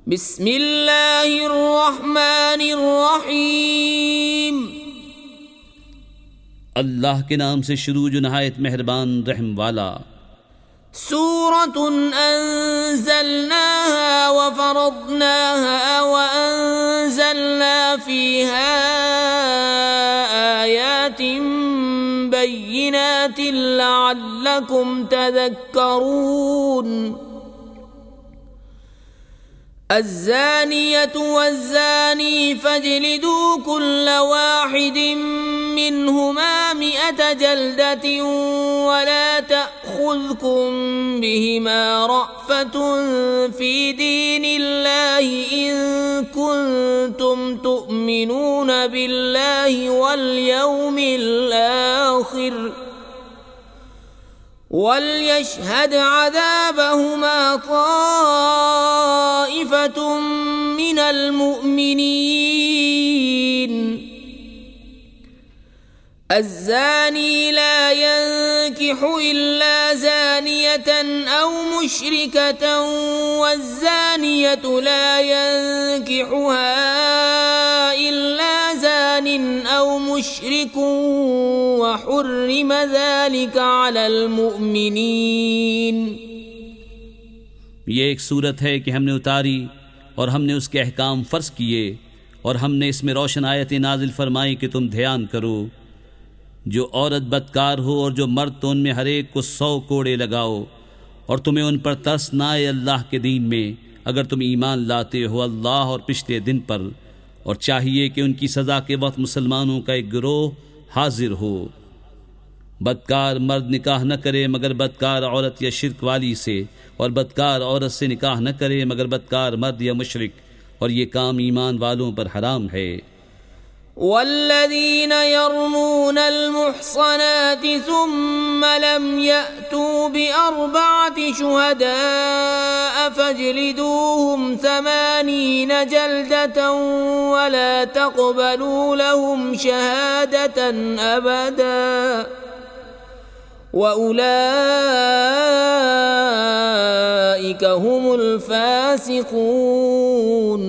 बिस्मिल्लाहिर्रहमानिर्रहीम। अल्लाह के नाम से शुरू जो नहायत मेहरबान रहम वाला। सूरतुन अंज़लनाहा व फरदनाहा व अंज़लना फीहा आयातिन बय्यिनातिन लअल्लकुम तज़क्करून। अज़्ज़ानियतु वज़्ज़ानी फ़ज्लिदू कुल्ल वाहिदिन मिन्हुमा मिअत जल्दतिन वला तअख़ुज़कुम बिहिमा रअफ़तुन फ़ी दीनिल्लाहि इन कुन्तुम तुअमिनून बिल्लाहि वल यौमिल आख़िर वलयशहद अज़ाबहुमा ताइफ़तुम मिनल मुअमिनीन। अज़्ज़ानी ला यंकिहु इल्ला ज़ानियतन औ मुश्रिकतन वज़्ज़ानियतु ला यंकिहुहा इल्ला ज़ानिन औ मुश्रिकुन वहुर्रिम ज़ालिका अलल मुअमिनीन। ये एक सूरत है कि हमने उतारी और हमने उसके अहकाम फ़र्ज़ किए और हमने इसमें रोशन आयतें नाजिल फरमाई कि तुम ध्यान करो। जो औरत बदकार हो और जो मर्द तो उनमें हर एक को 100 कोड़े लगाओ और तुम्हें उन पर तरस न आए अल्लाह के दीन में, अगर तुम ईमान लाते हो अल्लाह और पिछले दिन पर। और चाहिए कि उनकी सज़ा के वक्त मुसलमानों का एक गिरोह हाजिर हो। बदकार मर्द निकाह न करे मगर बदकार औरत या शिरक वाली से, और बदकार औरत से निकाह न करे मगर बदकार मर्द या मुशरिक, और ये काम ईमान वालों पर हराम है। वल्लज़ीन यरमूनल मुहसनाति सुम्मा लम यअतू बिअरबअति शुहदाअ फजलिदूहुम 80 जल्दतन वला तक़बलू लहुम शहादतन अबदा वउलाइका हुमुल फासिकून।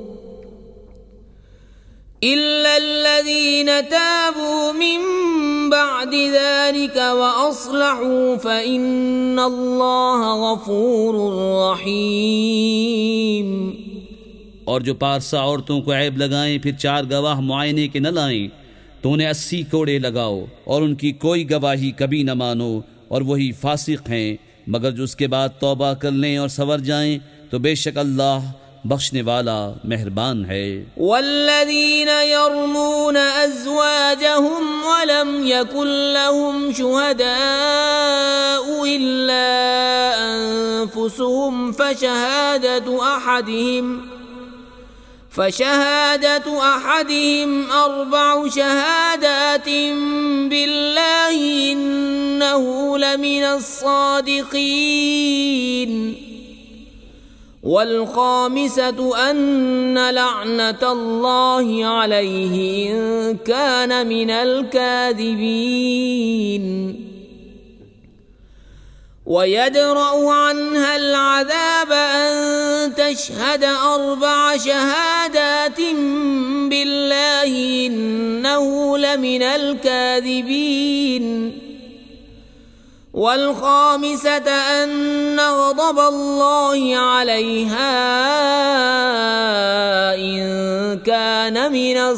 इल्लल्लज़ीन ताबू मिन बअदि ज़ालिका व अस्लहू फ़इन्नल्लाह गफ़ूरुर रहीम। और जो पारसा औरतों को ऐब लगाएं फिर 4 गवाह मुआयने के न लाएं तो उन्हें 80 कोड़े लगाओ और उनकी कोई गवाही कभी न मानो, और वही फासिक हैं। मगर जो उसके बाद तौबा कर लें और सवर जाएं तो बेशक अल्लाह बख्शने वाला मेहरबान है। वल्लज़ीन यरमून अज़वाजहुम वलम यकुन लहुम शुहदाउ इल्ला अनफुसुहुम फशहादतु अहदिहिम 4 शहादात बिल्लाहि इन्नहु लमिनस सादिक़ीन। वल्खामिसतु अन्न लअनतल्लाहि अलैहि इन कान मिनल कादिबीन। वयदरअ अन्हल अज़ाब अन तशहद 4 शहादात बिल्लाहि इन्नहु लमिनल कादिबीन। वल्खामिसत अन्न गज़बल्लाहि अलैहा इन कान मिनस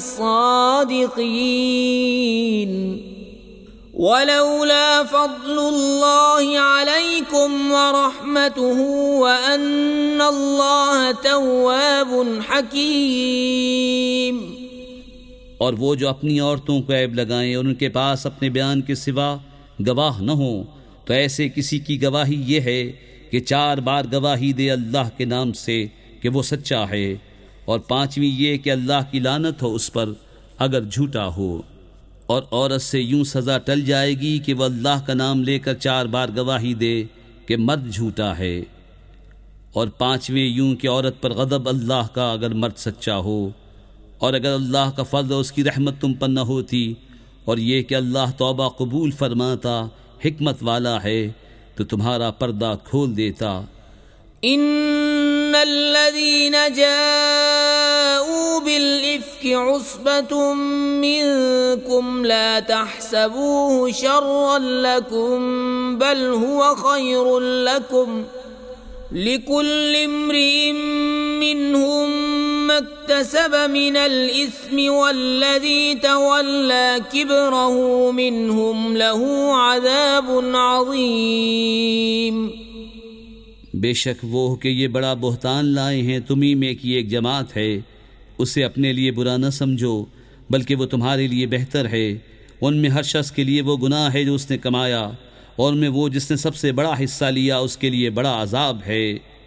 सादिक़ीन। वलौला फ़ज़्लुल्लाहि अलैकुम व रहमतुहु व अन्नल्लाह तव्वाबुन हकीम। और वो जो अपनी औरतों को ऐब लगाएं और उनके पास अपने बयान के सिवा गवाह न हो, तो ऐसे किसी की गवाही ये है कि 4 बार गवाही दे अल्लाह के नाम से कि वो सच्चा है, और 5वीं ये कि अल्लाह की लानत हो उस पर अगर झूठा हो। और औरत से यूं सज़ा टल जाएगी कि वह अल्लाह का नाम लेकर 4 बार गवाही दे कि मर्द झूठा है, और 5वें यूं कि औरत पर गज़ब अल्लाह का अगर मर्द सच्चा हो। और अगर अल्लाह का फज़ल और उसकी रहमत तुम पर न होती, और ये कि अल्लाह तौबा कबूल फरमाता हिकमत वाला है, तो तुम्हारा पर्दा खोल देता। इन्नल الذين جاءوا بالإفك عصبة منكم لا تحسبوه شرا لكم بل هو خير لكم لكل امرئ منهم ما اكتسب من الإثم والذي تولى كبره منهم له عذاب عظيم। बेशक वो कि ये बड़ा बुहतान लाए हैं तुम्ही में की एक जमात है, उसे अपने लिए बुरा न समझो बल्कि वो तुम्हारे लिए बेहतर है। उनमें हर शख्स के लिए वो गुनाह है जो उसने कमाया, और उनमें वो जिसने सबसे बड़ा हिस्सा लिया उसके लिए बड़ा अजाब है।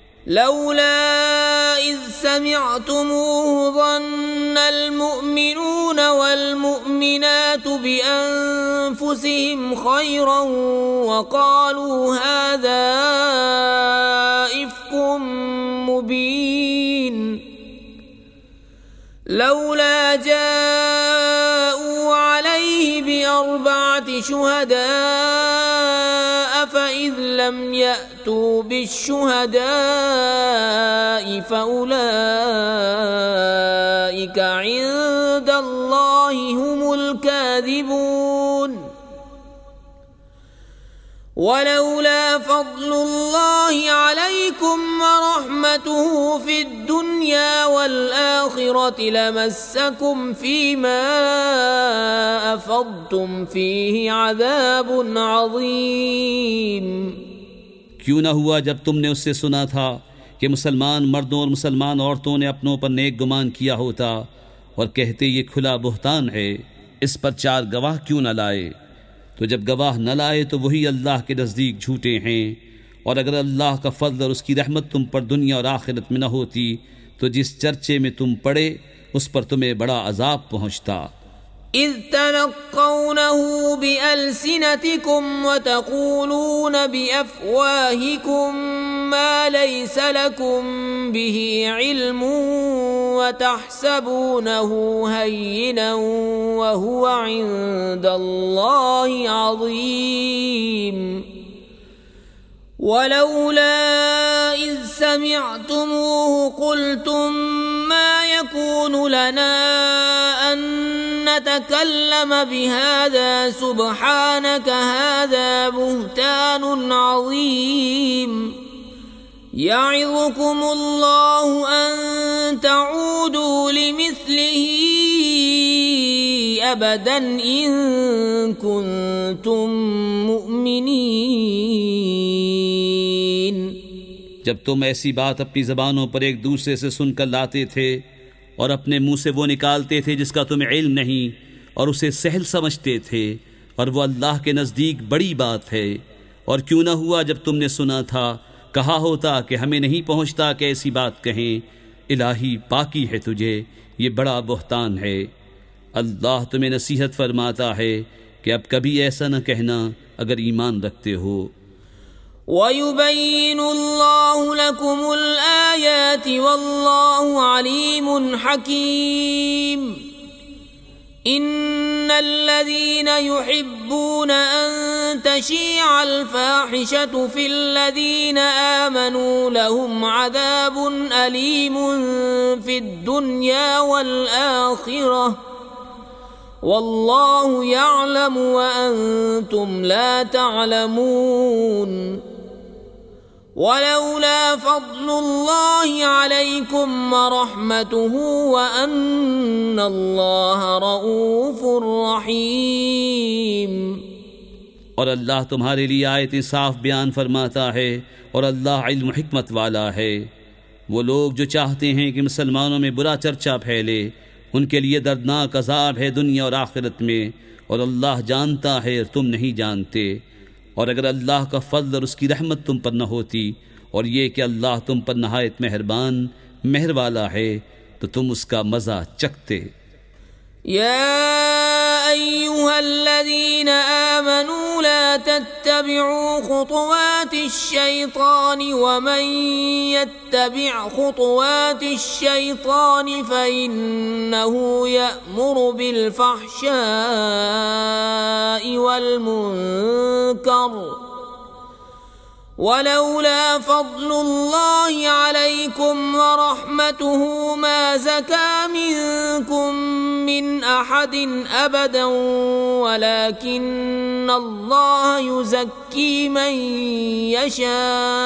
लौला इज़ समिअतमूहु ज़न्नल मुअमिनून वल मुअमिनातु बिअन्फुसिहिम खैरन वक़ालू हाज़ा इफ़्कुम मुबीन लौला जाऊ अलैहि बिअरबअति शुहदाअ फ़इज़ लम यअतू बिश्शुहदाअ फ़उलाइक इंदल्लाहि हुमुल काज़िबून वलौला फ़ज़्लुल्लाहि अलैकुम वरहमतुहु फ़िद्दुन्या वल्आखिरति लमस्सकुम फ़ीमा अफ़ज़्तुम फ़ीहि अज़ाबुन अज़ीम। क्यों न हुआ जब तुमने उससे सुना था कि मुसलमान मर्दों और मुसलमान औरतों ने अपनों पर नेक गुमान किया होता और कहते ये खुला बुहतान है, इस पर 4 गवाह क्यों न लाए। तो जब गवाह न लाए तो वही अल्लाह के नज़दीक झूठे हैं, और अगर अल्लाह का फज़ल और उसकी रहमत तुम पर दुनिया और आखिरत में न होती तो जिस चर्चे में तुम पड़े उस पर तुम्हें बड़ा अजाब पहुँचता। इज़ तलक़्क़ौनहु बिअल्सिनतिकुम वतक़ूलून बिअफ़वाहिकुम मा लैस लकुम बिही इल्मुन वतहसबूनहु हय्यिनन वहुवा इंदल्लाहि अज़ीम। वलौला इज़ समिअतमूहु क़ुल्तुम मा यकूनु लना अन नतकल्लम बिहाज़ा सुब्हानक हाज़ा बुहतानुन अज़ीम। यअज़ुकुमुल्लाहु अन तऊदू लिमिस्लिही अबदन इन कुंतुम मुअमिनीन। जब तुम ऐसी बात अपनी ज़बानों पर एक दूसरे से सुनकर लाते थे और अपने मुंह से वो निकालते थे जिसका तुम्हें इल्म नहीं, और उसे सहल समझते थे, और वो अल्लाह के नज़दीक बड़ी बात है। और क्यों न हुआ जब तुमने सुना था, कहा होता कि हमें नहीं पहुँचता कि ऐसी बात कहें। इलाही पाकी है तुझे, ये बड़ा बुहतान है। अल्लाह तुम्हें नसीहत फरमाता है कि अब कभी ऐसा न कहना अगर ईमान रखते हो। वयुबय्यिनुल्लाहु लकुमुल आयाति वल्लाहु अलीमुन हकीम। इन्नल्लज़ीना युहिब्बूना अन तशीअल फाहिशतु फिल्लज़ीना आमनू लहुम अज़ाबुन अलीमुन फिद्दुन्या वल आखिरह वल्लाहु यअलमु व अंतुम ला तअलमून। वलौला फ़ज़्लुल्लाहि अलैकुम वरहमतुहु व अन्नल्लाह रऊफ़ुर रहीम। और अल्लाह तुम्हारे लिए आयतें साफ बयान फरमाता है, और अल्लाह इल्म हिकमत वाला है। वो लोग जो चाहते हैं कि मुसलमानों में बुरा चर्चा फैले, उनके लिए दर्दनाक अज़ाब है दुनिया और आखिरत में, और अल्लाह जानता है और तुम नहीं जानते। और अगर अल्लाह का फज़ल और उसकी रहमत तुम पर न होती, और ये कि अल्लाह तुम पर नहायत मेहरबान मेहर वाला है, तो तुम उसका मज़ा चखते। या अय्युहल्लज़ीना आमनू ला तत्तबिउ खुतुवातिश्शैतानि वमन यत्तबि' खुतुवातिश्शैतानि फ़इन्नहु यअमुरु बिलफ़हशाइ वल्मुनकर वलौला फज़्लुल्लाहि अलैकुम व रहमतुहु मा ज़का मिनकुम मिन अहदिन अबदन वलाकिन्नल्लाह युज़क्की मन यशा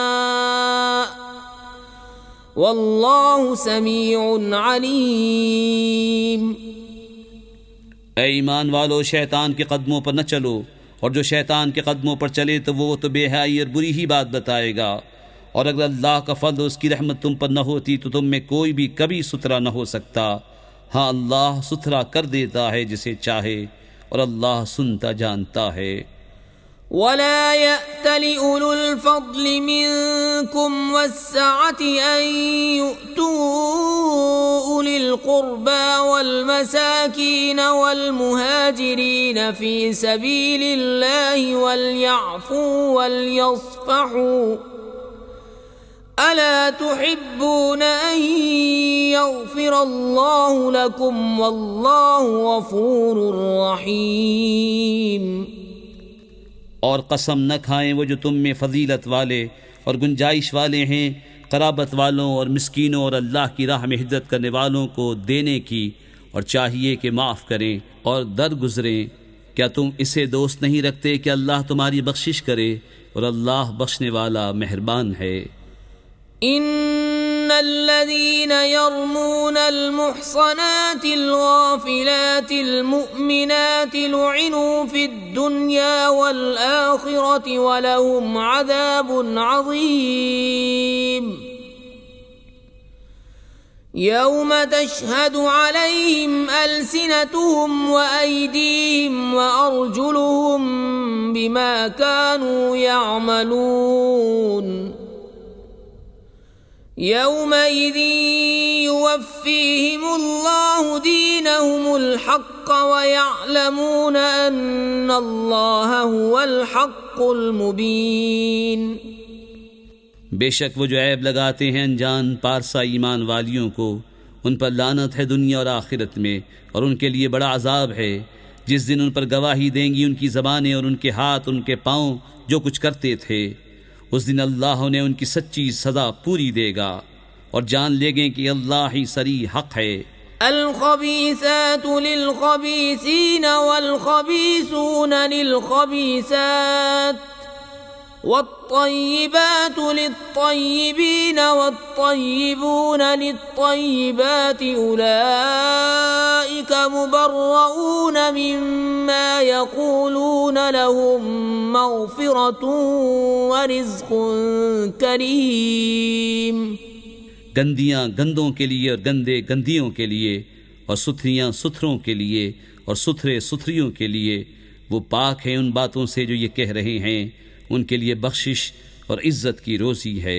वल्लाहु समीउन अलीम। ऐ ईमान वालो, शैतान के कदमों पर न चलो, और जो शैतान के कदमों पर चले तो वो तो बेहयाई और बुरी ही बात बताएगा। और अगर अल्लाह का फज़ल, उसकी रहमत तुम पर न होती तो तुम में कोई भी कभी सुथरा न हो सकता। हाँ, अल्लाह सुथरा कर देता है जिसे चाहे, और अल्लाह सुनता जानता है। वला यअतलि उलुल फ़ज़्लि मिनकुम वस्सअति अन यु'तू उलिल क़ुर्बा वल मसाकीन वल मुहाजिरीन फ़ी सबीलिल्लाहि वलयअफ़ू वलयस्फ़हू अला तुहिब्बून अन यग़फ़िरल्लाहु लकुम वल्लाहु गफ़ूरुर रहीम। और कसम न खाएं वो जो तुम में फजीलत वाले और गुंजाइश वाले हैं, क़राबत वालों और मिस्कीनों और अल्लाह की राह में हिज्जत करने वालों को देने की, और चाहिए कि माफ़ करें और दरगुजरें। क्या तुम इसे दोस्त नहीं रखते कि अल्लाह तुम्हारी बख्शिश करे, और अल्लाह बख्शने वाला मेहरबान है। इन्नल्लज़ीना यर्मूनल मुहसनातिल गाफिलातिल मुमिनाति लुइनु फिद्दुन्या वल आखिरति वलहुम अज़ाबुन अज़ीम। यौम तशहदु अलैहिम अल्सिनतुहुम व अयदीहिम व अर्जुलुहुम बिमा कानू यअमलून। यौमइज़िन युवफ़्फ़ीहिमुल्लाहु दीनहुमुल हक़्क़ व यअलमून अन्नल्लाह हुवल हक़्क़ुल मुबीन। बेशक वो जो ऐब लगाते हैं अनजान पारसा ईमान वालियों को, उन पर लानत है दुनिया और आखिरत में, और उनके लिए बड़ा अजाब है। जिस दिन उन पर गवाही देंगी उनकी ज़बानें और उनके हाथ, उनके पाँव जो कुछ करते थे, उस दिन अल्लाह उन्हें उनकी सच्ची सज़ा पूरी देगा, और जान लेंगे कि अल्लाह ही सरी हक़ है। अल-ख़बीसातु लिल-ख़बीसीन वल-ख़बीसून लिल-ख़बीसात वत्तय्यिबातु लित्तय्यिबीन वत्तय्यिबून लित्तय्यिबाति उलाइका मुबर्रऊन मिम्मा यक़ूलून लहुम मग़फ़िरतुन व रिज़्क़ुन करीम। गंदियाँ गंदों के लिए और गंदे गंदियों के लिए, और सुथरियाँ सुथरों के लिए और सुथरे सुथरियों के लिए, वो पाक हैं उन बातों से जो ये कह रहे हैं। उनके लिए बख्शिश और इज्जत की रोज़ी है।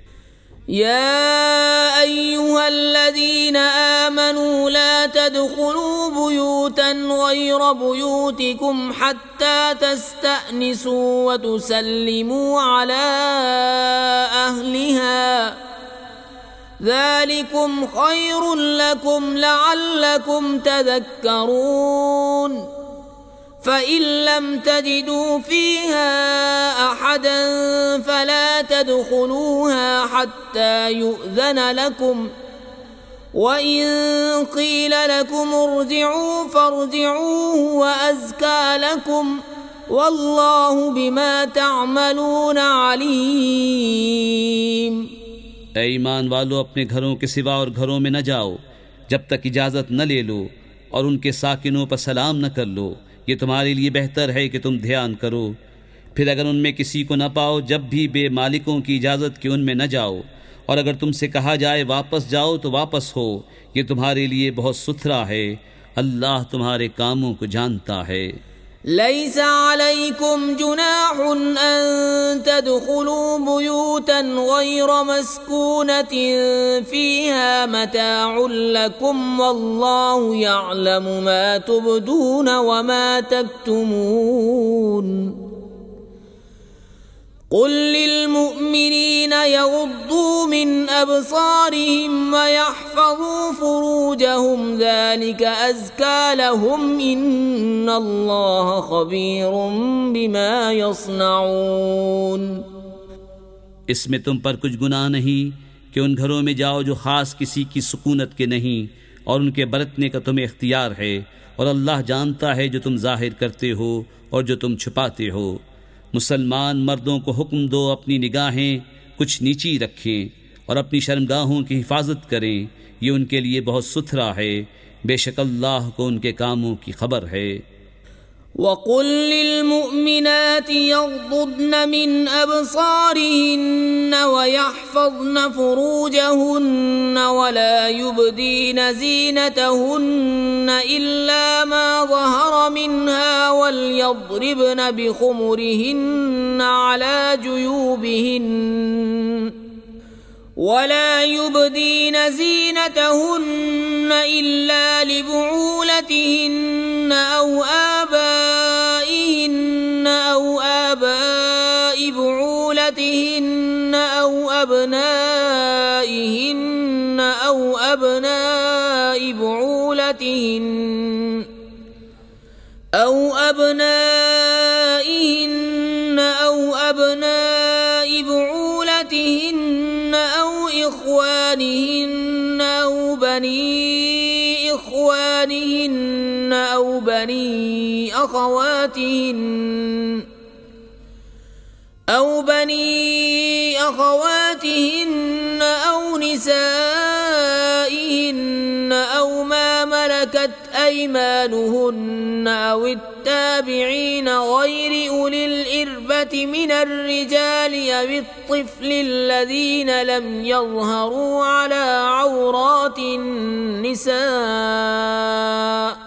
या अय्युहल्लज़ीना आमनू ला तदखुलू बुयूतन गैर बुयूतिकुम हत्ता तस्तअनिसू व तुसल्लिमू अला अहलिहा ज़ालिकुम खैरुल लकुम लअल्लकुम तज़क्करून। फ़इन लम तजिदू फ़ीहा अहदन फ़ला तदखुलूहा हत्ता युअज़न लकुम वइन क़ील लकुम इरजिऊ फ़ारजिऊ हुवा अज़्का लकुम वल्लाहु बिमा तअमलून अलीम। ऐ ईमान वालो, अपने घरों के सिवा और घरों में न जाओ जब तक इजाज़त न ले लो, और उनके साकिनों पर सलाम न कर लो। ये तुम्हारे लिए बेहतर है कि तुम ध्यान करो। फिर अगर उनमें किसी को न पाओ, जब भी बेमालिकों की इजाज़त के उनमें न जाओ, और अगर तुमसे कहा जाए वापस जाओ तो वापस हो। ये तुम्हारे लिए बहुत सुथरा है, अल्लाह तुम्हारे कामों को जानता है। लैसा अलैकुम जुनाहुन अन तदखुलू बुयूतन गैर मस्कूनतिन फीहा मताउन लकुम वल्लाहु यअलमु मा तुबदून व मा तक्तुमून। कुल लिलमुअ्मिनीना यग़ुद्दू मिन अबसारिहिम व यहफ़ज़ू फ़ुरूजहुम ज़ालिका अज़्का लहुम इन्नल्लाह ख़बीरुम बिमा यस्नऊन। इसमें तुम पर कुछ गुनाह नहीं कि उन घरों में जाओ जो ख़ास किसी की सुकूनत के नहीं, और उनके बरतने का तुम्हें इख्तियार है, और अल्लाह जानता है जो तुम जाहिर करते हो और जो तुम छुपाते हो। मुसलमान मर्दों को हुक्म दो अपनी निगाहें कुछ नीची रखें और अपनी शर्मगाहों की हिफाजत करें, ये उनके लिए बहुत सुथरा है, बेशक अल्लाह को उनके कामों की खबर है। वक़ुल लिल्मुअ्मिनाति यग़्ضुض्न मिन अबसारिहिन्न वयहफ़ज़्न फ़ुरूजहुन्न वला युबदीन ज़ीनतहुन्न इल्ला मा ज़हर मिन्हा वलयضربन बिख़ुमुरिहिन्न अला जुयूबिहिन्न ولا يبدين زينتهن إلا لبعولتهن أو آبائهن أو آباء بعولتهن أو أبنائهن أو أبناء بعولتهن أو أبنائهن أو أبناء بعولتهن أو إخوانهن أو بني إخوانهن أو بني أخواتهن أو نسائهن أو ما ملكت أيمانهن أو التابعين غير أولي الإربة من الرجال أو الطفل الذين لم يظهروا على عورات النساء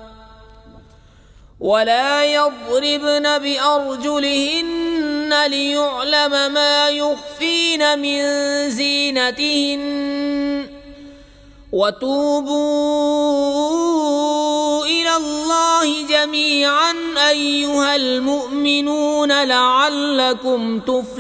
ولا يضربن بأرجلهن ليعلم ما يخفين من زينتهن وتوبوا إلى الله جميعا أيها المؤمنون لعلكم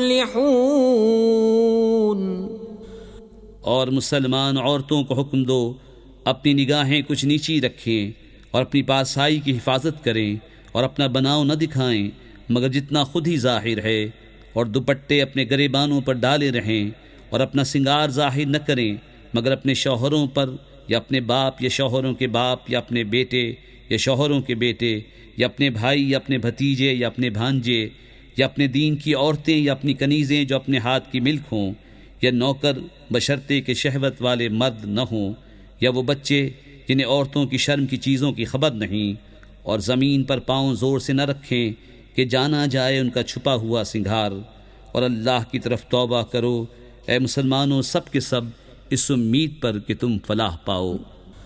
تفلحون। और मुसलमान औरतों को हुक्म दो अपनी निगाहें कुछ नीची रखें और अपनी पासाई की हिफाजत करें और अपना बनाव न दिखाएं मगर जितना खुद ही जाहिर है, और दुपट्टे अपने गरेबानों पर डाले रहें और अपना सिंगार जाहिर न करें मगर अपने शौहरों पर या अपने बाप या शौहरों के बाप या अपने बेटे या शौहरों के बेटे या अपने भाई या अपने भतीजे या अपने भांजे या अपने दीन की औरतें या अपनी कनीज़ें जो अपने हाथ की मिल्क हों, या नौकर बशर्ते के शहवत वाले मर्द न हों, या वो बच्चे जिन्हें औरतों की शर्म की चीज़ों की खबर नहीं, और ज़मीन पर पाँव ज़ोर से न रखें कि जाना जाए उनका छुपा हुआ सिंगार। और अल्लाह की तरफ तौबा करो ए मुसलमानों, सब के सब इस उम्मीद पर कि तुम फलाह पाओ।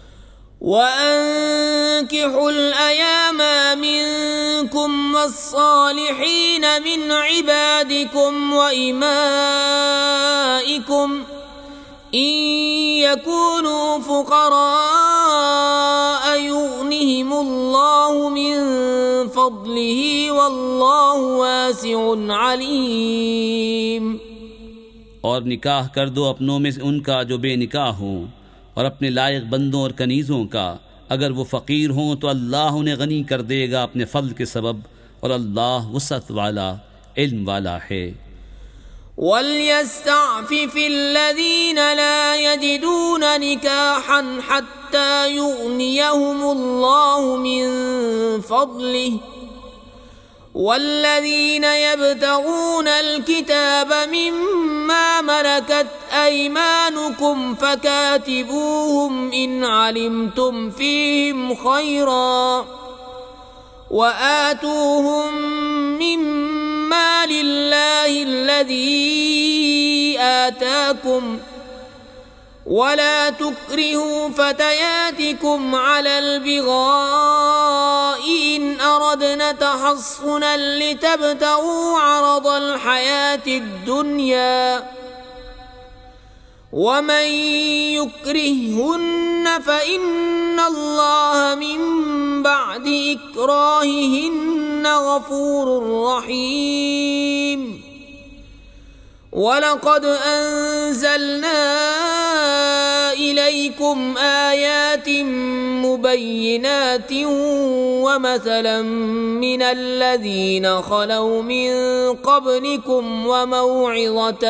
وأنكحوا الأيام منكم والصالحين من عبادكم وإمائكم إن يكونوا فقراء يغنهم الله من فضله والله واسع عليم। और निकाह कर दो अपनों में उनका जो बेनिकाह हों, और अपने लायक बंदों और कनीज़ों का, अगर वो फ़कीर हों तो अल्लाह उन्हें गनी कर देगा अपने फ़ज़ल के सबब, और अल्लाह वसअत वाला इल्म वाला है। वल्यस्तअफ़िफ़ि الذين لا يجدون نكاحا حتى يغنيهم الله من فضله والذين يبتغون الكتاب مما ملكت أيمانكم فكاتبوهم إن علمتم فيهم خيرا وآتوهم مما لله الذي آتاكم ولا تكرهوا فتياتكم على البغاء إن أردنا تحصنا لتبتغوا عرض الحياة الدنيا ومن يكرههن فإن الله من بعد إكراههن غفور رحيم। ولقد أنزلنا إليكم إليكم آيات مبينات ومثلا من الذين خلوا من قبلكم وموعظة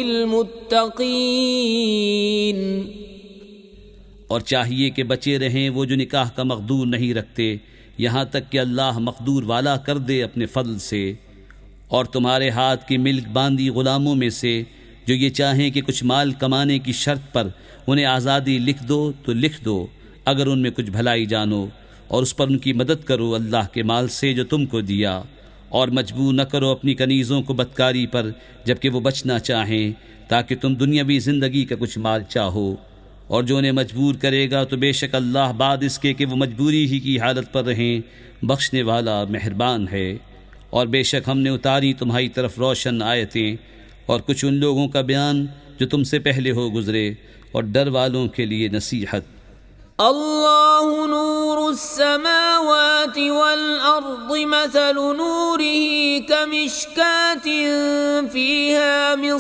للمتقين। और चाहिए कि बचे रहें वो जो निकाह का मकदूर नहीं रखते यहाँ तक कि अल्लाह मकदूर वाला कर दे अपने फضل से, और तुम्हारे हाथ की मिल्क बांदी गुलामों में से जो ये चाहें कि कुछ माल कमाने की शर्त पर उन्हें आज़ादी लिख दो तो लिख दो, अगर उनमें कुछ भलाई जानो, और उस पर उनकी मदद करो अल्लाह के माल से जो तुमको दिया, और मजबूर न करो अपनी कनीज़ों को बदकारी पर जबकि वो बचना चाहें, ताकि तुम दुनियावी ज़िंदगी का कुछ माल चाहो। और जो उन्हें मजबूर करेगा तो बेशक अल्लाह बाद इसके कि वो मजबूरी ही की हालत पर रहें बख्शने वाला मेहरबान है। और बेशक हमने उतारी तुम्हारी तरफ रोशन आयतें और कुछ उन लोगों का बयान जो तुमसे पहले हो गुजरे, और डर वालों के लिए नसीहत। अल्लाहु नूरुस्समावाति वल अर्दि मसलु नूरिही कमिश्कातिन फीहा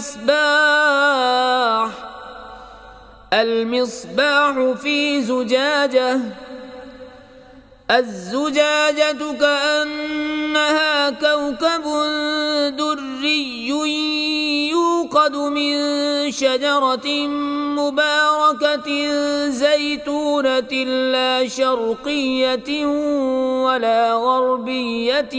मिस्बाह المصباح في زجاجة الزجاجة كأنها كوكب دري يوقد من شجرة مباركة زيتونة لا شرقية ولا غربية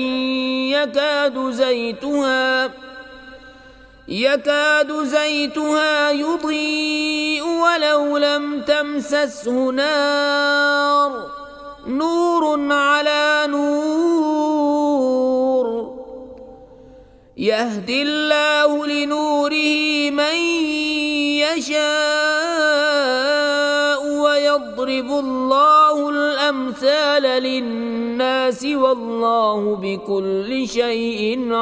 يكاد زيتها يضيء ولو لم تمسسه نار نور على نور يهدي الله لنوره من يشاء ويضرب الله الأمثال للناس والله بكل شيء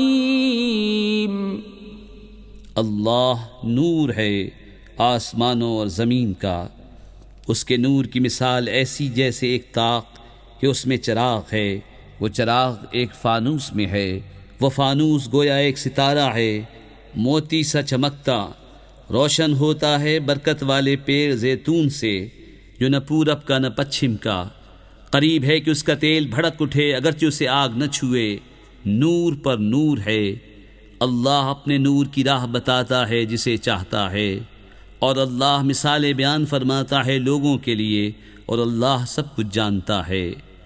عليم। अल्लाह नूर है आसमानों और ज़मीन का, उसके नूर की मिसाल ऐसी जैसे एक ताक कि उसमें चिराग है, वो चिराग एक फानूस में है, वो फानूस गोया एक सितारा है मोती सा चमकता, रोशन होता है बरकत वाले पेड़ जैतून से जो न पूरब का न पश्चिम का, करीब है कि उसका तेल भड़क उठे अगरचे उसे आग न छुए, नूर पर नूर है। अल्लाह अपने नूर की राह बताता है जिसे चाहता है, और अल्लाह मिसालें बयान फरमाता है लोगों के लिए, और अल्लाह सब कुछ जानता है।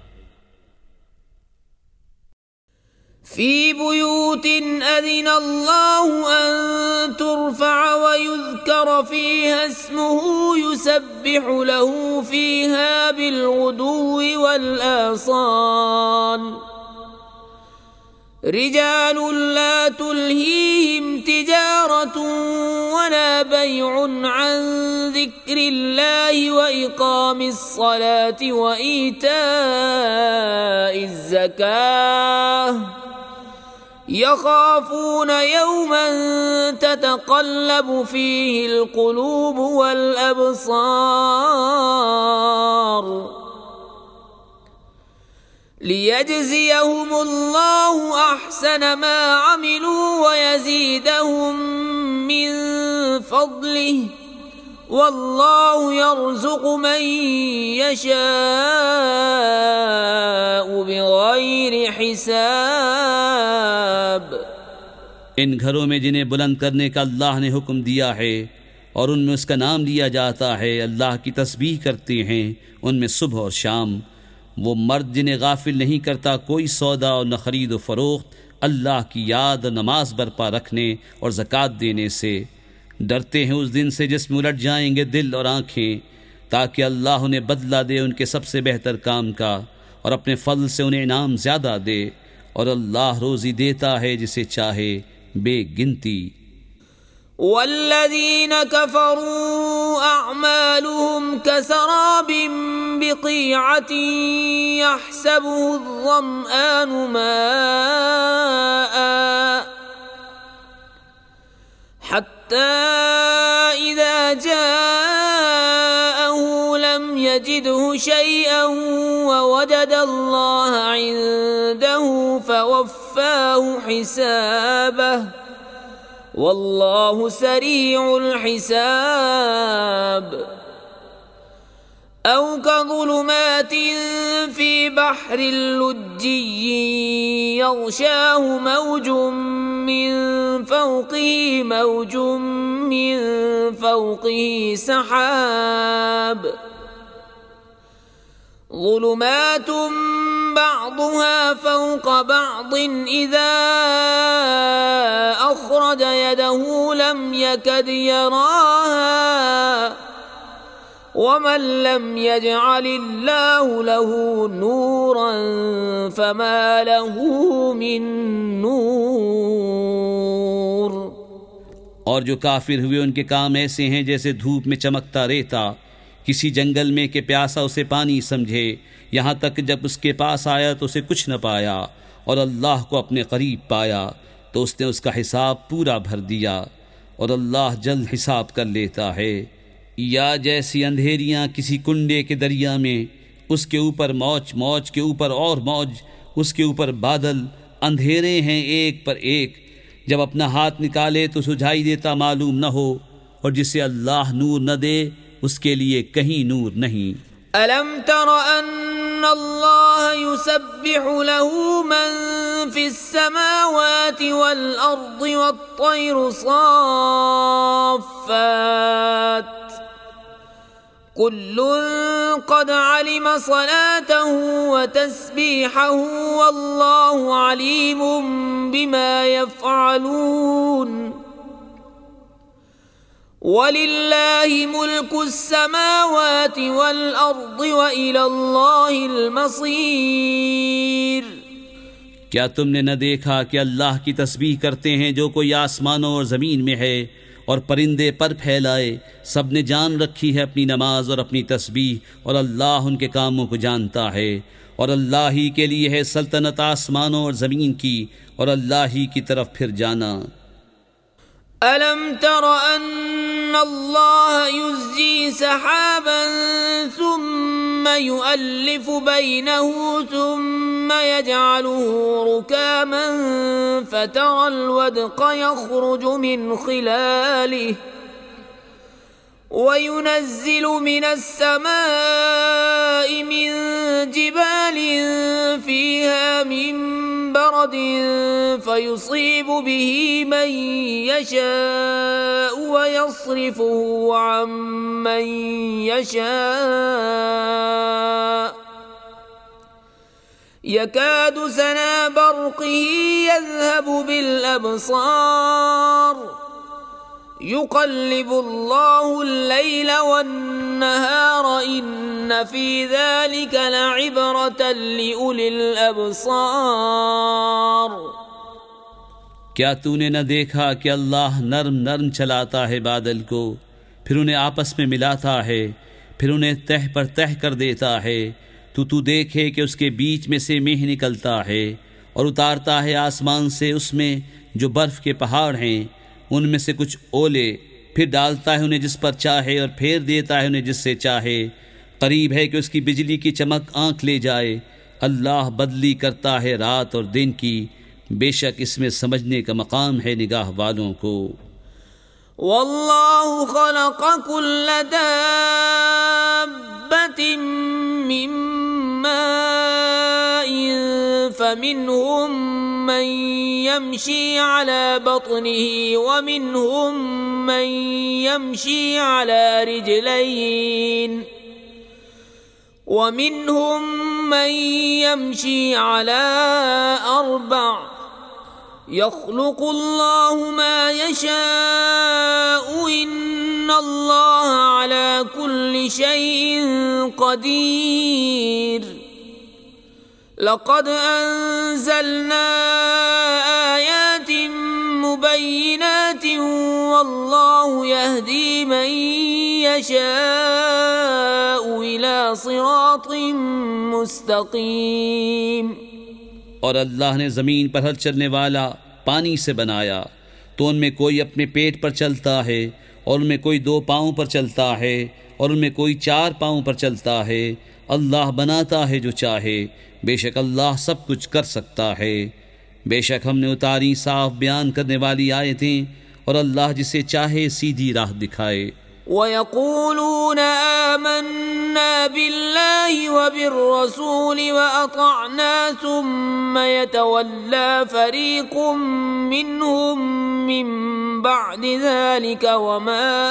في بيوت أذن الله أن ترفع ويذكر فيها اسمه يسبح له فيها بالغدو والآصال رجال لا تلهيهم تجارة ولا بيع عن ذكر الله وإقام الصلاة وإيتاء الزكاة يخافون يوما تتقلب فيه القلوب والأبصار ليجزيهم الله أحسن ما عملوا ويزيدهم من فضله والله يرزق من يشاء بغير حساب। इन घरों में जिन्हें बुलंद करने का अल्लाह ने हुक्म दिया है और उनमें उसका नाम लिया जाता है, अल्लाह की तस्बीह करते हैं उनमें सुबह और शाम, वो मर्द जिन्हें गाफिल नहीं करता कोई सौदा और न खरीद व फरोख्त अल्लाह की याद नमाज बरपा रखने और ज़कात देने से, डरते हैं उस दिन से जिसमें उलट जाएंगे दिल और आँखें, ताकि अल्लाह उन्हें बदला दे उनके सबसे बेहतर काम का और अपने फضل से उन्हें इनाम ज़्यादा दे, और अल्लाह रोज़ी देता है जिसे चाहे बेगिनती। والذين كفروا أعمالهم كسراب بقيعة يحسبه الظمآن ماء حتى إذا جاءه لم يجده شيئا ووجد الله عنده فوفاه حسابه والله سريع الحساب। أو كظلمات في بحر لجي يغشاه موج من فوقه موج من فوقه سحاب ظلمات بعضها فوق بعض إذا أخرج يده لم يكد يراها ومن لم يجعل الله له نورا فما له من नूर। और जो काफिर हुए उनके काम ऐसे हैं जैसे धूप में चमकता रेता किसी जंगल में के प्यासा उसे पानी समझे, यहाँ तक जब उसके पास आया तो उसे कुछ न पाया और अल्लाह को अपने करीब पाया तो उसने उसका हिसाब पूरा भर दिया और अल्लाह जल्द हिसाब कर लेता है। या जैसी अंधेरियां किसी कुंडे के दरिया में, उसके ऊपर मौज, मौज के ऊपर और मौज, उसके ऊपर बादल, अंधेरे हैं एक पर एक, जब अपना हाथ निकाले तो सुझाई देता मालूम न हो, और जिसे अल्लाह नूर न दे उसके लिए कहीं नूर नहीं। अलम तर अन्न अल्लाह युसब्बिहु लहू मन फिस समावाति वल अर्दि वत्तैरु साफ़्फ़ात कुल्लुन क़द अलिम सलातहु व तस्बीहहु वल्लाहु अलीमुम बिमा यफ़अलून। वलिल्लाहि मुल्कुस समावाति वल अर्दि व इलल्लाहिल मसीर। क्या तुमने न देखा कि अल्लाह की तस्बीह करते हैं जो कोई आसमानों और ज़मीन में है, और परिंदे पर फैलाए, सब ने जान रखी है अपनी नमाज और अपनी तस्बीह, और अल्लाह उनके कामों को जानता है, और अल्लाह ही के लिए है सल्तनत आसमानों और ज़मीन की, और अल्लाह ही की तरफ फिर जाना। अलम तर अन्न अल्लाह युज़्जी सहाबन सुम्मा युअल्लिफु बैनहु सुम्मा यजअलुहु रुकामन फतरल वदक़ यख़रुजु मिन खिलालिहि वयुनज़्ज़िलु मिनस समाइ मिन जिबालिन फ़ीहा मिन बरदिन फ़युसीबु बिही मन यशाअ वयस्रिफुहु अम्मन यशाअ यकादु सना बर्क़िही यज़हबु बिल अबसार युक़ल्लिबुल्लाहुल लैला वन्नहार इन्न फ़ी ज़ालिक लइब्रतन लिउलिल अबसार। क्या तूने न देखा कि अल्लाह नर्म नर्म चलाता है बादल को, फिर उन्हें आपस में मिलाता है, फिर उन्हें तह पर तह कर देता है। तू देखे कि उसके बीच में से मेंह निकलता है और उतारता है आसमान से उसमें जो बर्फ़ के पहाड़ हैं, उनमें से कुछ ओले, फिर डालता है उन्हें जिस पर चाहे और फेर देता है उन्हें जिससे चाहे। करीब है कि उसकी बिजली की चमक आंख ले जाए। अल्लाह बदली करता है रात और दिन की, बेशक इसमें समझने का मकाम है निगाह वालों को। वल्लाहु खलक़ कुल्ल दाब्बतिन मिन माइन फमिनहुम मन यमशी अला बत्निही वमिनहुम मन यमशी अला रिजलैन वमिनहुम मन यमशी अला अर्बअ यख़्लुक़ुल्लाहु मा यशाअ इन्नल्लाह अला कुल्लि शैइन क़दीर। लक़द अंज़लना आयातिन मुबय्यिनातिन वल्लाहु यहदी मन यशाअ इला सिरातिन मुस्तक़ीम। और अल्लाह ने ज़मीन पर हल चलने वाला पानी से बनाया, तो उनमें कोई अपने पेट पर चलता है, और उनमें कोई 2 पाँव पर चलता है, और उनमें कोई 4 पाँव पर चलता है। अल्लाह बनाता है जो चाहे, बेशक अल्लाह सब कुछ कर सकता है। बेशक हमने उतारी साफ बयान करने वाली आयतें, और अल्लाह जिसे चाहे सीधी राह दिखाए। वयक़ूलून आमन्ना بالله وبالرسول وأطعنا ثم يتولى فريق منهم من بعد ذلك وما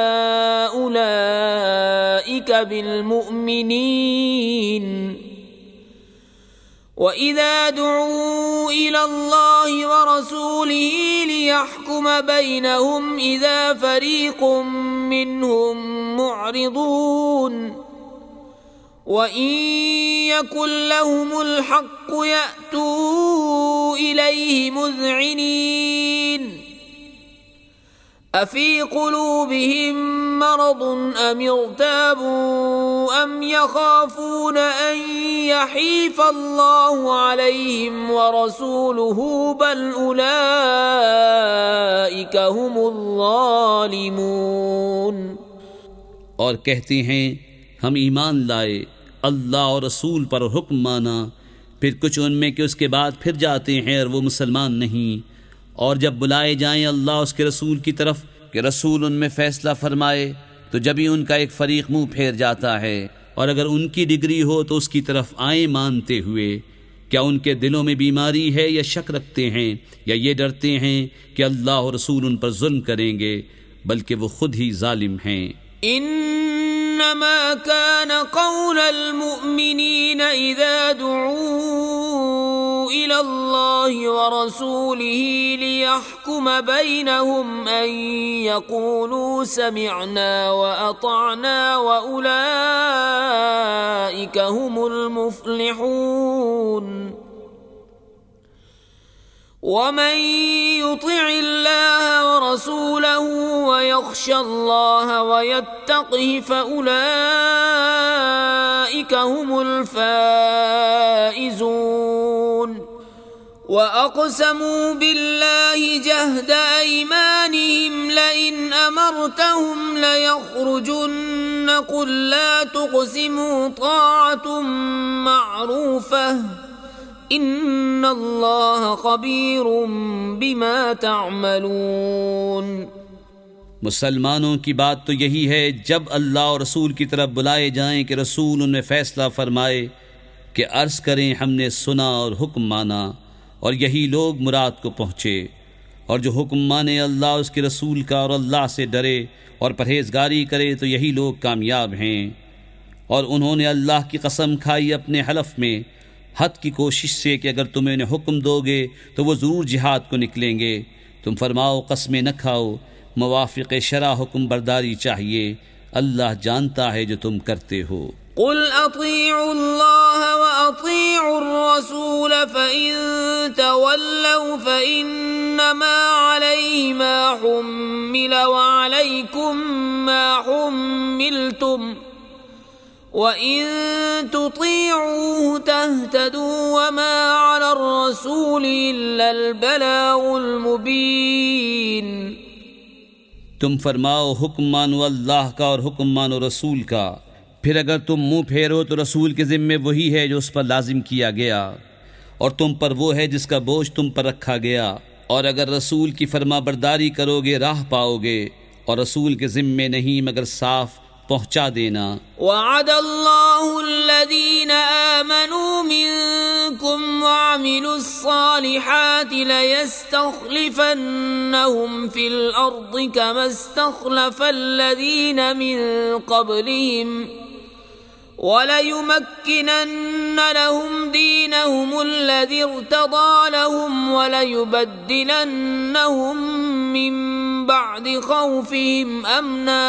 أولئك بالمؤمنين وإذا دعوا إلى الله ورسوله ليحكم بينهم إذا فريق منهم معرضون وإن يكن لهم الحق يأتوا إليه مذعنين أفي قلوبهم مرض أم ارتابوا أم يخافون أن يحيف الله عليهم ورسوله بل أولئك هم الظالمون। और कहते हैं हम ईमान लाए, अल्लाह और रसूल पर हुक्म माना, फिर कुछ उनमें कि उसके बाद फिर जाते हैं और वो मुसलमान नहीं। और जब बुलाए जाएं अल्लाह उसके रसूल की तरफ कि रसूल उनमें फैसला फरमाए, तो जब ही उनका एक फरीक मुंह फेर जाता है। और अगर उनकी डिग्री हो तो उसकी तरफ आए मानते हुए। क्या उनके दिलों में बीमारी है या शक रखते हैं या ये डरते हैं कि अल्लाह और रसूल उन पर जुल्म करेंगे, बल्कि वो खुद ही जालिम हैं। इन्नमा कान क़ौलल मुअ्मिनीना इज़ा दुऊ इलल्लाहि व रसूलिही लियहकुम बैनहुम अन यक़ूलू समिअना व अतअना व उलाइका हुमुल मुफ्लिहून। वमन युतिइल्लाह वरसूलहु वयख्शल्लाह वयत्तक़िहि फउलाइका हुमुल फाइज़ून। वअक़समू बिल्लाहि जहद अयमानिहिम लइन अमरतहुम लयख़रुजुन्न क़ुल ला तुक़सिमू ताअतुम मअरूफ़ह इन्नल्लाह ख़बीरुम बिमा तअमलून। मुसलमानों की बात तो यही है, जब अल्लाह और रसूल की तरफ बुलाए जाएं कि रसूल उनमें फैसला फरमाए कि अर्ज़ करें हमने सुना और हुक्म माना, और यही लोग मुराद को पहुँचे। और जो हुक्म माने अल्लाह उसके रसूल का और अल्लाह से डरे और परहेजगारी करे तो यही लोग कामयाब हैं। और उन्होंने अल्लाह की कसम खाई अपने हलफ में हद की कोशिश से कि अगर तुम इन्हें हुक्म दोगे तो वो ज़रूर जिहाद को निकलेंगे। तुम फरमाओ कस्में न खाओ, मुवाफ़िक़ शरा हुक्म बरदारी चाहिए, अल्लाह जानता है जो तुम करते हो। क़ुल अतीउल्लाह व अतीउर रसूल फ़इन तवल्लव फ़इन्नमा अलैहि मा हुम्मिल व अलैकुम मा हुम्मिलतुम वइन तुतीऊहु तहतदू वमा अलर रसूल इल्लल बलागुल मुबीन। तुम फरमाओ हुक्म मानो अल्लाह का और हुक्म मानो रसूल का, फिर अगर तुम मुंह फेरो तो रसूल के ज़िम्मे वही है जो उस पर लाजिम किया गया, और तुम पर वो है जिसका बोझ तुम पर रखा गया। और अगर रसूल की फरमा बरदारी करोगे राह पाओगे, और रसूल के ज़िम्मे नहीं मगर साफ पहुँचा देना। वअदल्लाहुल्लज़ीना आमनू मिनकुम वअमिलुस्सालिहाति लयस्तख्लिफन्नहुम फिल अर्दि कमा इस्तख्लफल्लज़ीना मिन क़ब्लिहिम वलयुमक्किनन्न लहुम दीनहुमुल्लज़ी इर्तदा लहुम वलयुबद्दिलन्नहुम मिन बअदि खौफिहिम अमना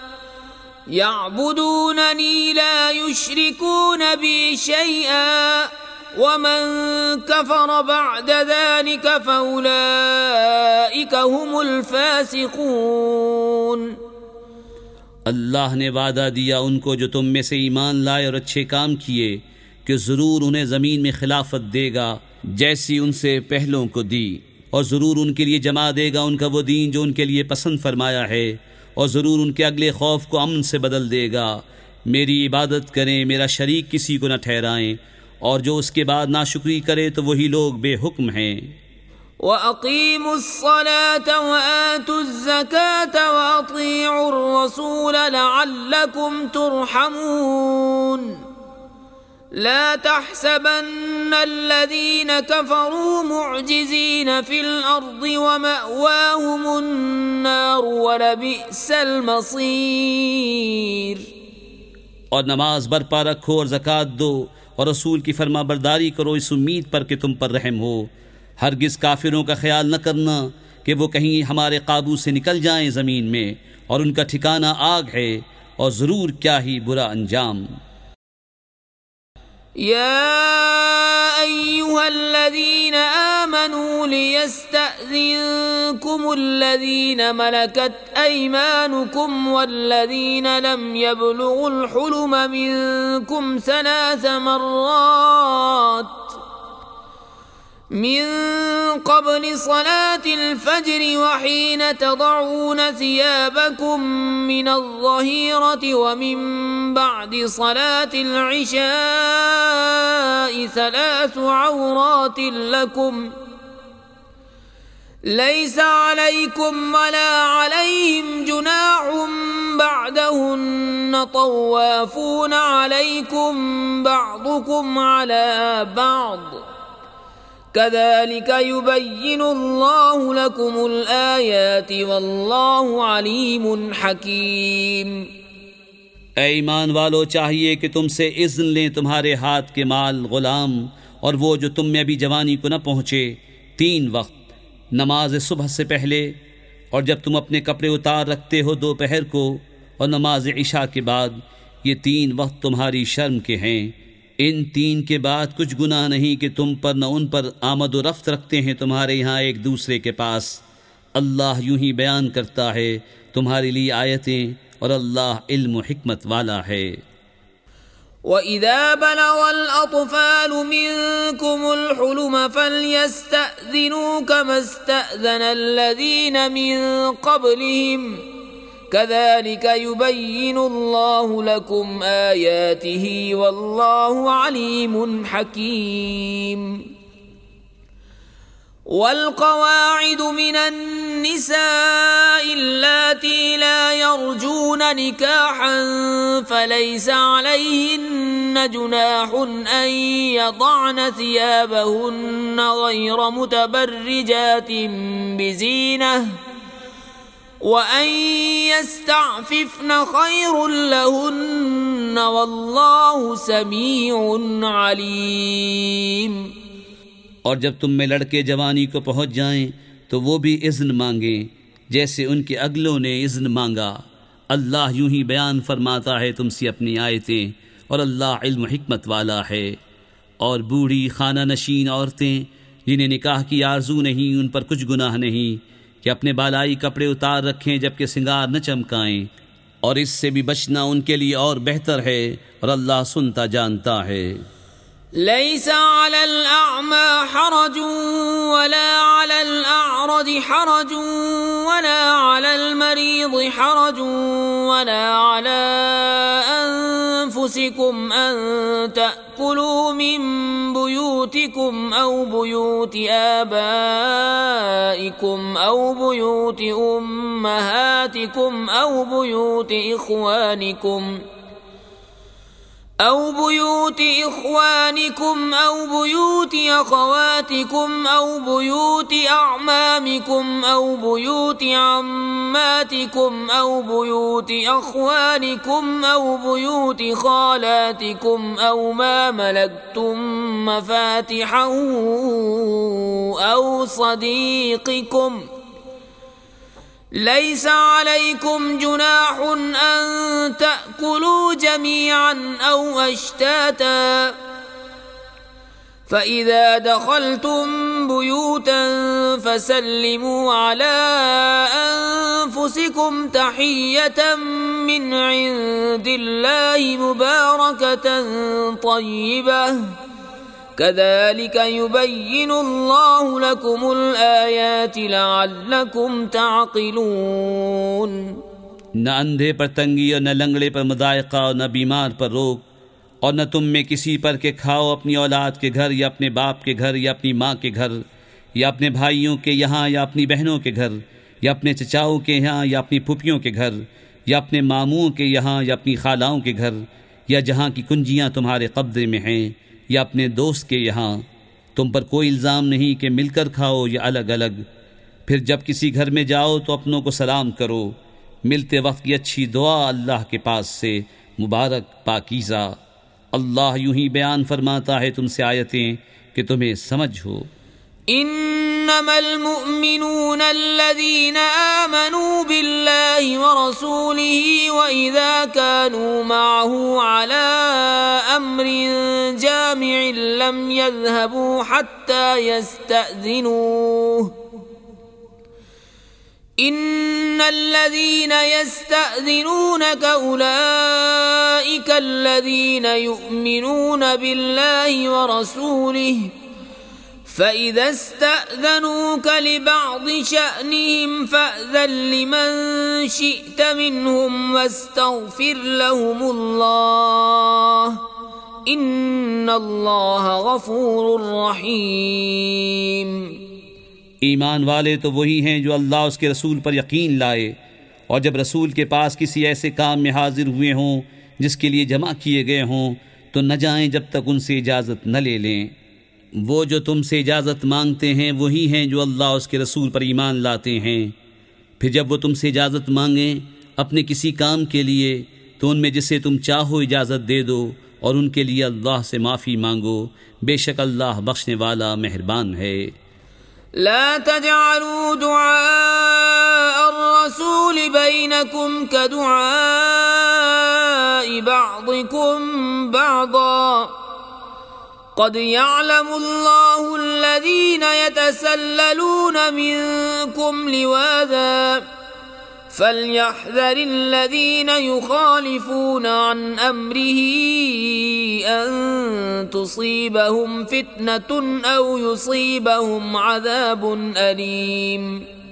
यअबुदूननी ला युश्रिकून बी शैआ वमन कफर बअद ज़ालिक फउलाइका हुमुल फासिकून। अल्लाह ने वादा दिया उनको जो तुम में से ईमान लाए और अच्छे काम किए कि ज़रूर उन्हें ज़मीन में खिलाफत देगा जैसी उनसे पहलों को दी, और ज़रूर उनके लिए जमा देगा उनका वो दीन जो उनके लिए पसंद फरमाया है, और ज़रूर उनके अगले खौफ को अमन से बदल देगा। मेरी इबादत करें, मेरा शरीक किसी को न ठहराएं, और जो उसके बाद नाशुक्री करे तो वही लोग बेहुक्म हैं। وأقيموا الصلاة وآتوا الزكاة وأطيعوا الرسول لعلكم ترحمون لا تحسبن الذين كفروا معجزين في الأرض ومأواهم النار ولبئس المصير। और नमाज बरपा रखो और ज़कात दो और रसूल की फरमा बरदारी करो इस उम्मीद पर कि तुम पर रहम हो। हरगिज़ काफिरों का ख्याल न करना कि वो कहीं हमारे काबू से निकल जाएं ज़मीन में, और उनका ठिकाना आग है और ज़रूर क्या ही बुरा अंजाम। या अय्युहल्लज़ीना आमनू लियस्तअज़िनकुमुल्लज़ीना मलकत अयमानुकुम वल्लज़ीना लम यबलुगुल हुलुम मिनकुम सलास मर्रात मिन क़ब्ल सलातिल फ़ज्र वहीन तदऊन सियाबकुम मिनज़्ज़हीरति व मिन बअदि सलातिल इशाइ सलासु औरातिन लकुम लैसा अलैकुम वला अलैहिम जुनाहुम बअदहुन्न तव्वाफून अलैकुम बअदुकुम अला बअद कज़ालिक युबय्यिनुल्लाहु लकुमुल आयाति वल्लाहु अलीमुन हकीम। ऐ ईमान वालो, चाहिए कि तुमसे इज़्न लें तुम्हारे हाथ के माल, गुलाम और वो जो तुम में अभी जवानी को न पहुँचे, 3 वक्त नमाज सुबह से पहले, और जब तुम अपने कपड़े उतार रखते हो दोपहर को, और नमाज इशा के बाद। ये 3 वक्त तुम्हारी शर्म के हैं। इन 3 के बाद कुछ गुनाह नहीं कि तुम पर न उन पर आमद व रफ्त रखते हैं तुम्हारे यहाँ एक दूसरे के पास। अल्लाह यूं ही बयान करता है तुम्हारे लिए आयतें, और अल्लाह इल्म व हिकमत वाला है। وَإِذَا بَلَغَ الْأَطْفَالُ مِنكُمُ الْحُلُمَ فَلْيَسْتَأْذِنُوا كَمَا اسْتَأْذَنَ الَّذِينَ مِن قَبْلِهِمْ كَذَلِكَ يُبَيِّنُ اللَّهُ لَكُمْ آيَاتِهِ وَاللَّهُ عَلِيمٌ حَكِيمٌ والقواعد من النساء اللاتي لا يرجون نكاحا فليس عليهن جناح أن يضعن ثيابهن غير متبرجات بزينة وأن يستعففن خير لهن والله سميع عليم। और जब तुम में लड़के जवानी को पहुँच जाएं तो वो भी इज़्न मांगें जैसे उनके अगलों ने इज़्न मांगा। अल्लाह यूं ही बयान फरमाता है तुमसे अपनी आयतें, और अल्लाह इल्म हिकमत वाला है। और बूढ़ी खाना नशीन औरतें जिन्हें निकाह की आरजू नहीं, उन पर कुछ गुनाह नहीं कि अपने बालाई कपड़े उतार रखें जबकि सिंगार न चमकाएं, और इससे भी बचना उनके लिए और बेहतर है, और अल्लाह सुनता जानता है। ليس على الأعمى حرج ولا على الأعرج حرج ولا على المريض حرج ولا على أنفسكم أن تأكلوا من بيوتكم أو بيوت آبائكم أو بيوت أمهاتكم أو بيوت إخوانكم أو بيوت إخوانكم أو بيوت أخواتكم أو بيوت أعمامكم أو بيوت عماتكم أو بيوت أخوانكم أو بيوت خالاتكم أو ما ملكتم مفاتحه أو صديقكم ليس عليكم جناح أن تأكلوا جميعا أو أشتاتا فإذا دخلتم بيوتا فسلموا على أنفسكم تحية من عند الله مباركة طيبة كذلك يبين الله لكم الآيات لعلكم تعقلون। न अंधे पर तंगी और न लंगड़े पर मुदायका और न बीमार पर रोक, और न तुम में किसी पर के खाओ अपनी औलाद के घर या अपने बाप के घर या अपनी माँ के घर, या अपने भाइयों के यहाँ या अपनी बहनों के घर या अपने चचाओं के यहाँ या अपनी फूफियों के घर या अपने मामुओं के यहाँ या अपनी खालाओं के घर या जहाँ की कुंजियाँ तुम्हारे कब्जे में हैं या अपने दोस्त के यहाँ, तुम पर कोई इल्ज़ाम नहीं कि मिलकर खाओ या अलग अलग। फिर जब किसी घर में जाओ तो अपनों को सलाम करो। मिलते वक्त की अच्छी दुआ अल्लाह के पास से मुबारक पाकीज़ा। अल्लाह यूं ही बयान फरमाता है तुमसे आयतें कि तुम्हें समझ हो। इन्नमल मुअमिनून अल्लज़ीना आमनू बिल्लाहि व रसूलिही व इज़ा कानू मअहू अला अम्रिन जामिइन लम यज़हबू हत्ता यस्तअज़िनूह इन्नल्लज़ीना यस्तअज़िनूनका उलाइका अल्लज़ीना युमिनून बिल्लाहि व रसूलिही फ़इज़ा इस्तअज़नूक लिबअज़ शअनिहिम फ़अज़न लिमन शि'त मिनहुम वस्तग़फ़िर लहुमुल्लाह इन्नल्लाह गफ़ूरुर रहीम। ईमान वाले तो वही हैं जो अल्लाह उसके रसूल पर यकीन लाए और जब रसूल के पास किसी ऐसे काम में हाजिर हुए हों जिसके लिए जमा किए गए हों तो न जाएं जब तक उनसे इजाज़त न ले लें। वो जो तुमसे इजाज़त मांगते हैं वही हैं जो अल्लाह उसके रसूल पर ईमान लाते हैं। फिर जब वो तुमसे इजाज़त मांगें अपने किसी काम के लिए तो उनमें जिसे तुम चाहो इजाज़त दे दो और उनके लिए अल्लाह से माफ़ी मांगो। बेशक अल्लाह बख्शने वाला मेहरबान है। ला तजअलू दुआ अर्रसूल बैनकुम कदुआइ बअदिकुम बअदा क़द यअलमुल्लाहु अल्लज़ीना यतसल्ललून मिनकुम लिवाज़ा फलयहज़रिल्लज़ीन युख़ालिफ़ून अन अम्रिही अन तुसीबहुम फ़ित्नतुन औ युसीबहुम अज़ाबुन अलीम।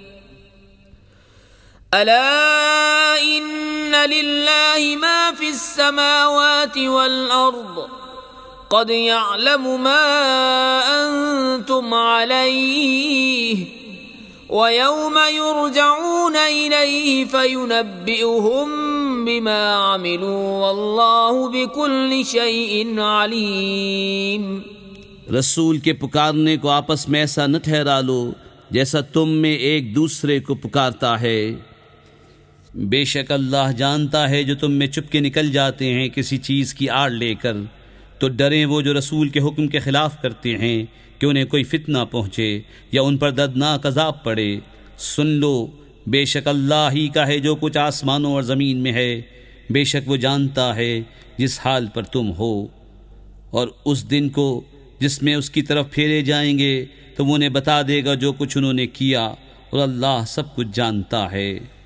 अला इन्न लिल्लाहि मा फ़िस्समावाति वल अर्ज़ क़द यअलमु मा अंतुम अलैहि व यौम युरजऊन इलैहि फयुनब्बिउहुम बिमा अमिलू वल्लाहु बिकुल्लि शैइन अलीम। रसूल के पुकारने को आपस में ऐसा न ठहरा लो जैसा तुम में एक दूसरे को पुकारता है। बेशक अल्लाह जानता है जो तुम में चुपके निकल जाते हैं किसी चीज़ की आड़ लेकर। तो डरें वो जो रसूल के हुक्म के खिलाफ करते हैं कि उन्हें कोई फितना पहुँचे या उन पर दर्दनाक अज़ाब पड़े। सुन लो, बेशक अल्लाह ही का है जो कुछ आसमानों और ज़मीन में है। बेशक वो जानता है जिस हाल पर तुम हो। और उस दिन को जिसमें उसकी तरफ फेरे जाएंगे तो वो उन्हें बता देगा जो कुछ उन्होंने किया और अल्लाह सब कुछ जानता है।